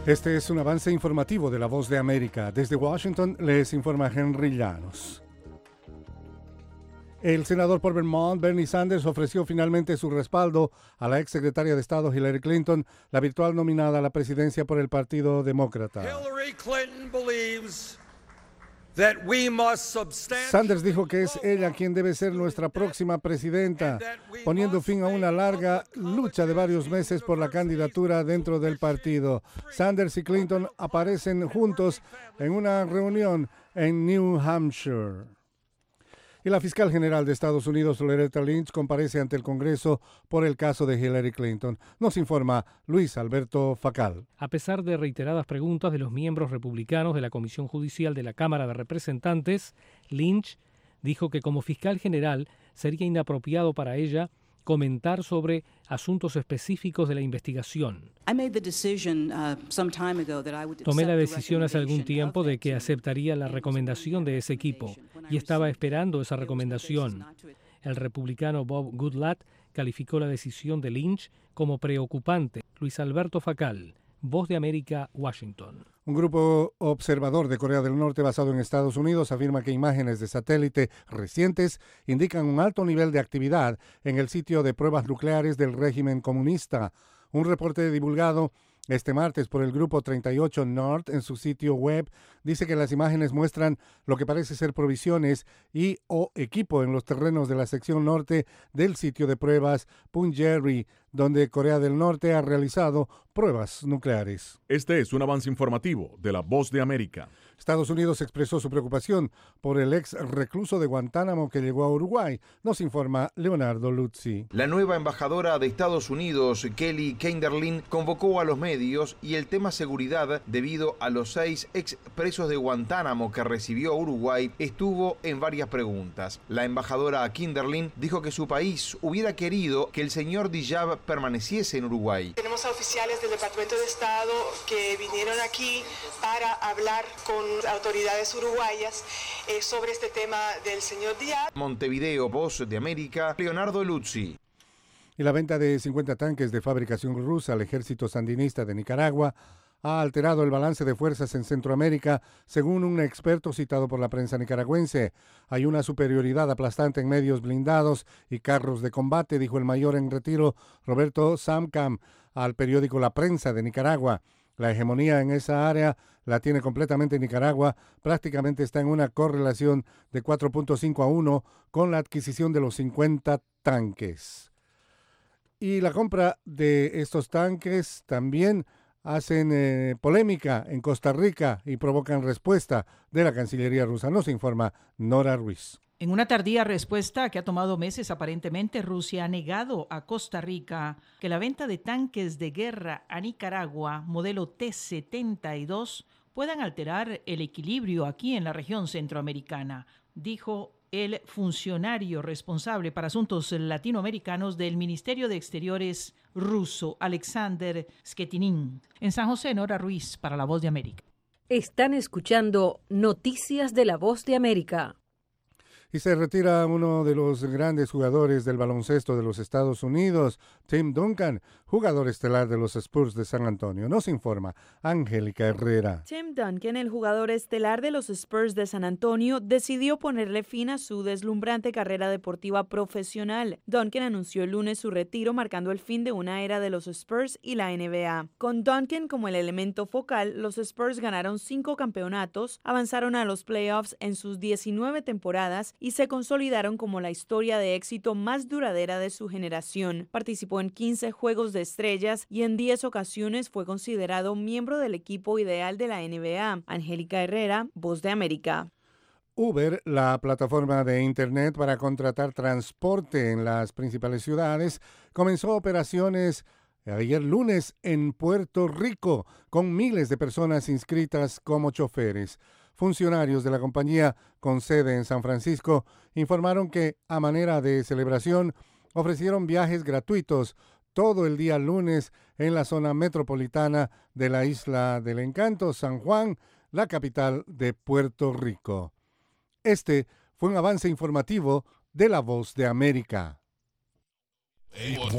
Este es un avance informativo de La Voz de América. Desde Washington les informa Henry Llanos. El senador por Vermont, Bernie Sanders, ofreció finalmente su respaldo a la exsecretaria de Estado Hillary Clinton, la virtual nominada a la presidencia por el Partido Demócrata. Hillary Clinton believes Sanders dijo que es ella quien debe ser nuestra próxima presidenta, poniendo fin a una larga lucha de varios meses por la candidatura dentro del partido. Sanders y Clinton aparecen juntos en una reunión en New Hampshire. Y la fiscal general de Estados Unidos, Loretta Lynch, comparece ante el Congreso por el caso de Hillary Clinton. Nos informa Luis Alberto Facal. A pesar de reiteradas preguntas de los miembros republicanos de la Comisión Judicial de la Cámara de Representantes, Lynch dijo que como fiscal general sería inapropiado para ella comentar sobre asuntos específicos de la investigación. Tomé la decisión hace algún tiempo de que aceptaría la recomendación de ese equipo y estaba esperando esa recomendación. El republicano Bob Goodlatte calificó la decisión de Lynch como preocupante. Luis Alberto Facal, Voz de América, Washington. Un grupo observador de Corea del Norte basado en Estados Unidos afirma que imágenes de satélite recientes indican un alto nivel de actividad en el sitio de pruebas nucleares del régimen comunista. Un reporte divulgado este martes por el grupo 38 North en su sitio web dice que las imágenes muestran lo que parece ser provisiones y o equipo en los terrenos de la sección norte del sitio de pruebas Punggye-ri, donde Corea del Norte ha realizado pruebas nucleares. Este es un avance informativo de La Voz de América. Estados Unidos expresó su preocupación por el ex recluso de Guantánamo que llegó a Uruguay. Nos informa Leonardo Luzzi. La nueva embajadora de Estados Unidos, Kelly Kenderlin, convocó a los medios y el tema seguridad debido a los 6 ex presos de Guantánamo que recibió Uruguay estuvo en varias preguntas. La embajadora Kenderlin dijo que su país hubiera querido que el señor Dijab permaneciese en Uruguay. Tenemos a oficiales del Departamento de Estado que vinieron aquí para hablar con autoridades uruguayas sobre este tema del señor Dijab. Montevideo, Voz de América, Leonardo Luzzi. Y la venta de 50 tanques de fabricación rusa al ejército sandinista de Nicaragua ha alterado el balance de fuerzas en Centroamérica, según un experto citado por la prensa nicaragüense. Hay una superioridad aplastante en medios blindados y carros de combate, dijo el mayor en retiro Roberto Samcam al periódico La Prensa de Nicaragua. La hegemonía en esa área la tiene completamente Nicaragua, prácticamente está en una correlación de 4.5-1 con la adquisición de los 50 tanques. Y la compra de estos tanques también hacen polémica en Costa Rica y provocan respuesta de la Cancillería rusa. Nos informa Nora Ruiz. En una tardía respuesta que ha tomado meses aparentemente, Rusia ha negado a Costa Rica que la venta de tanques de guerra a Nicaragua, modelo T-72, puedan alterar el equilibrio aquí en la región centroamericana, dijo el funcionario responsable para asuntos latinoamericanos del Ministerio de Exteriores ruso, Alexander Sketinin. En San José, Nora Ruiz, para La Voz de América. Están escuchando Noticias de La Voz de América. Y se retira uno de los grandes jugadores del baloncesto de los Estados Unidos, Tim Duncan, jugador estelar de los Spurs de San Antonio. Nos informa Angélica Herrera. Tim Duncan, el jugador estelar de los Spurs de San Antonio, decidió ponerle fin a su deslumbrante carrera deportiva profesional. Duncan anunció el lunes su retiro, marcando el fin de una era de los Spurs y la NBA. Con Duncan como el elemento focal, los Spurs ganaron 5 campeonatos, avanzaron a los playoffs en sus 19 temporadas y se consolidaron como la historia de éxito más duradera de su generación. Participó en 15 Juegos de Estrellas y en 10 ocasiones fue considerado miembro del equipo ideal de la NBA. Angélica Herrera, Voz de América. Uber, la plataforma de Internet para contratar transporte en las principales ciudades, comenzó operaciones ayer lunes en Puerto Rico, con miles de personas inscritas como choferes. Funcionarios de la compañía con sede en San Francisco informaron que, a manera de celebración, ofrecieron viajes gratuitos todo el día lunes en la zona metropolitana de la Isla del Encanto, San Juan, la capital de Puerto Rico. Este fue un avance informativo de La Voz de América.